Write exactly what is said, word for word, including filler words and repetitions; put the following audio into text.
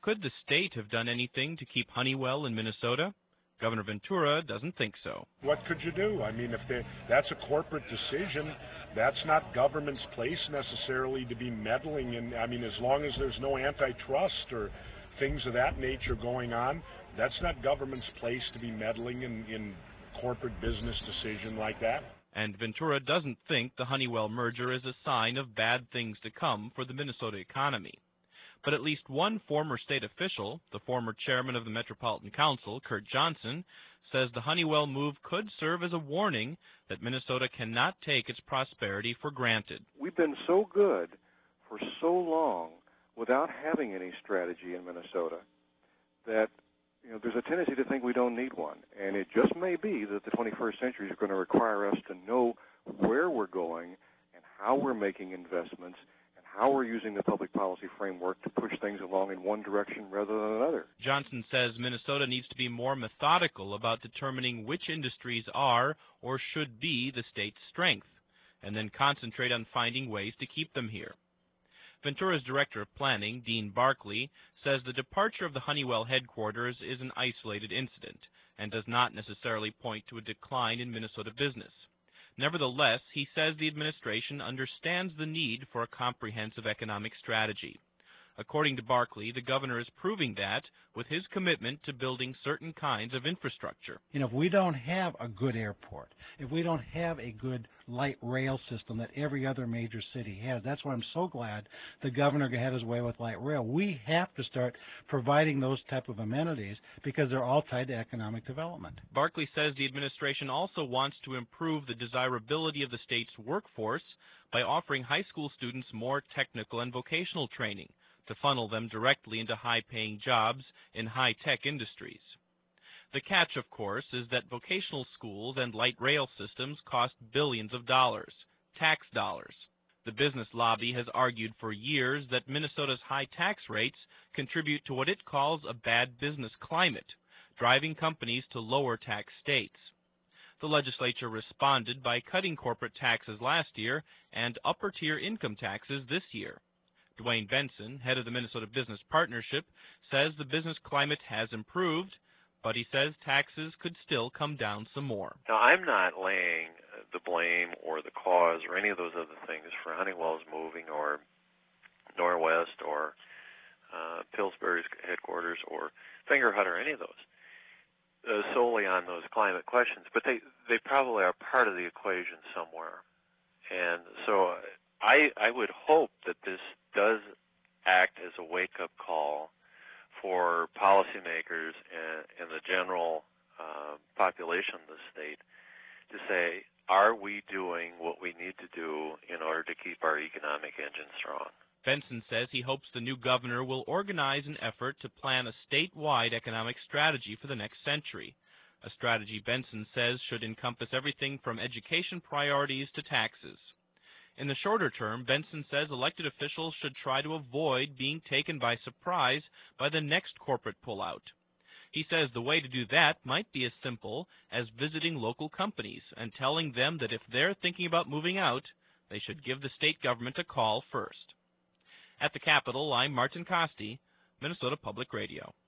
Could the state have done anything to keep Honeywell in Minnesota? Governor Ventura doesn't think so. What could you do? I mean, if they, that's a corporate decision, that's not government's place necessarily to be meddling in. I mean, as long as there's no antitrust or things of that nature going on, that's not government's place to be meddling in, in corporate business decision like that. And Ventura doesn't think the Honeywell merger is a sign of bad things to come for the Minnesota economy. But at least one former state official, the former chairman of the Metropolitan Council, Kurt Johnson, says the Honeywell move could serve as a warning that Minnesota cannot take its prosperity for granted. We've been so good for so long without having any strategy in Minnesota that you know, there's a tendency to think we don't need one. And it just may be that the twenty-first century is going to require us to know where we're going and how we're making investments and how we're using the public policy framework to push things along in one direction rather than another. Johnson says Minnesota needs to be more methodical about determining which industries are or should be the state's strength, and then concentrate on finding ways to keep them here. Ventura's director of planning, Dean Barkley, says the departure of the Honeywell headquarters is an isolated incident and does not necessarily point to a decline in Minnesota business. Nevertheless, he says the administration understands the need for a comprehensive economic strategy. According to Barkley, the governor is proving that with his commitment to building certain kinds of infrastructure. You know, if we don't have a good airport, if we don't have a good light rail system that every other major city has, that's why I'm so glad the governor had his way with light rail. We have to start providing those type of amenities because they're all tied to economic development. Barkley says the administration also wants to improve the desirability of the state's workforce by offering high school students more technical and vocational training to funnel them directly into high-paying jobs in high-tech industries. The catch, of course, is that vocational schools and light rail systems cost billions of dollars, tax dollars. The business lobby has argued for years that Minnesota's high tax rates contribute to what it calls a bad business climate, driving companies to lower tax states. The legislature responded by cutting corporate taxes last year and upper-tier income taxes this year. Dwayne Benson, head of the Minnesota Business Partnership, says the business climate has improved, but he says taxes could still come down some more. Now, I'm not laying the blame or the cause or any of those other things for Honeywell's moving or Norwest or uh, Pillsbury's headquarters or Fingerhut or any of those uh, solely on those climate questions, but they, they probably are part of the equation somewhere. And so I, I would hope that this does act as a wake-up call for policymakers and, and the general uh, population of the state to say, are we doing what we need to do in order to keep our economic engine strong? Benson says he hopes the new governor will organize an effort to plan a statewide economic strategy for the next century, a strategy Benson says should encompass everything from education priorities to taxes. In the shorter term, Benson says elected officials should try to avoid being taken by surprise by the next corporate pullout. He says the way to do that might be as simple as visiting local companies and telling them that if they're thinking about moving out, they should give the state government a call first. At the Capitol, I'm Martin Costi, Minnesota Public Radio.